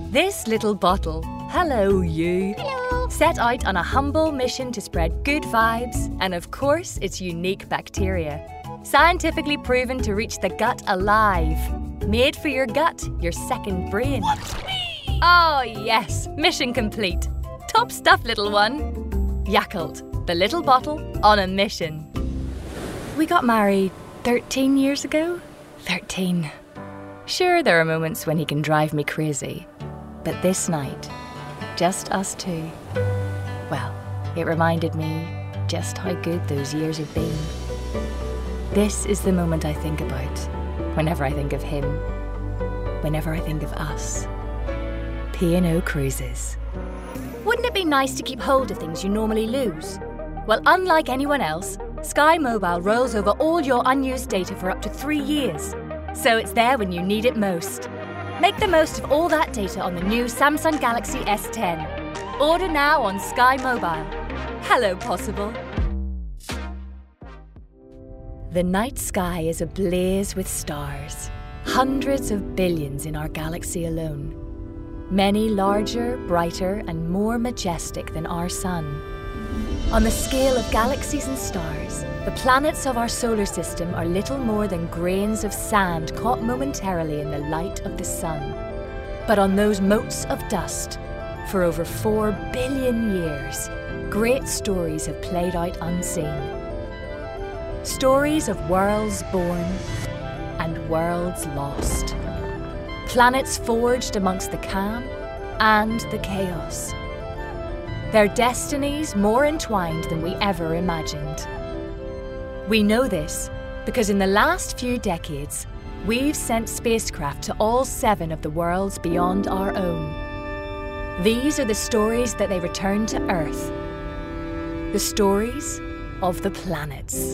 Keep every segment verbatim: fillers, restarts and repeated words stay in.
This little bottle, hello you, Hello. set out on a humble mission to spread good vibes and, of course, its unique bacteria. Scientifically proven to reach the gut alive. Made for your gut, your second brain. What? Me? Oh yes, mission complete. Top stuff, little one. Yakult, the little bottle on a mission. We got married thirteen years ago? thirteen. Sure, there are moments when he can drive me crazy. But this night, just us two, well, it reminded me just how good those years have been. This is the moment I think about whenever I think of him, whenever I think of us. P and O Cruises. Wouldn't it be nice to keep hold of things you normally lose? Well, unlike anyone else, Sky Mobile rolls over all your unused data for up to three years. So it's there when you need it most. Make the most of all that data on the new Samsung Galaxy S ten. Order now on Sky Mobile. Hello, possible. The night sky is ablaze with stars. Hundreds of billions in our galaxy alone. Many larger, brighter, and more majestic than our sun. On the scale of galaxies and stars, the planets of our solar system are little more than grains of sand caught momentarily in the light of the sun. But on those motes of dust, for over four billion years, great stories have played out unseen. Stories of worlds born and worlds lost. Planets forged amongst the calm and the chaos. Their destinies more entwined than we ever imagined. We know this because in the last few decades, we've sent spacecraft to all seven of the worlds beyond our own. These are the stories that they return to Earth. The stories of the planets.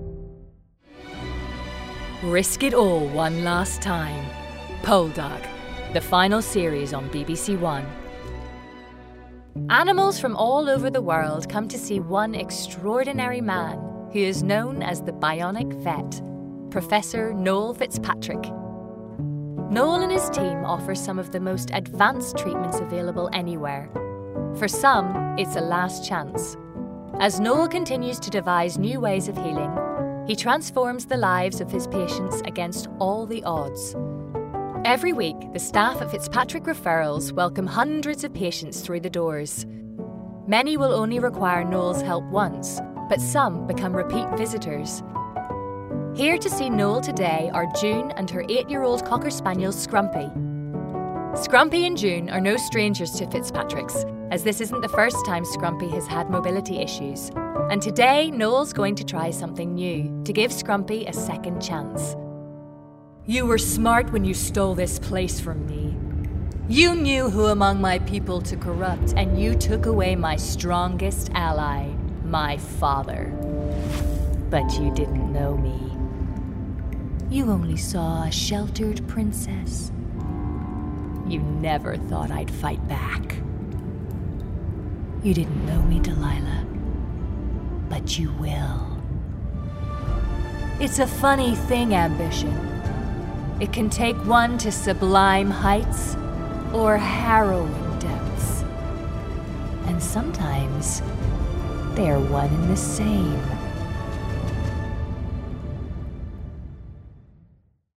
Risk it all one last time. Poldark, the final series on B B C One. Animals from all over the world come to see one extraordinary man who is known as the Bionic Vet, Professor Noel Fitzpatrick. Noel and his team offer some of the most advanced treatments available anywhere. For some, it's a last chance. As Noel continues to devise new ways of healing, he transforms the lives of his patients against all the odds. Every week, the staff at Fitzpatrick Referrals welcome hundreds of patients through the doors. Many will only require Noel's help once, but some become repeat visitors. Here to see Noel today are June and her eight-year-old Cocker Spaniel, Scrumpy. Scrumpy and June are no strangers to Fitzpatrick's, as this isn't the first time Scrumpy has had mobility issues. And today, Noel's going to try something new to give Scrumpy a second chance. You were smart when you stole this place from me. You knew who among my people to corrupt, and you took away my strongest ally, my father. But you didn't know me. You only saw a sheltered princess. You never thought I'd fight back. You didn't know me, Delilah, but you will. It's a funny thing, ambition. It can take one to sublime heights or harrowing depths. And sometimes they are one and the same.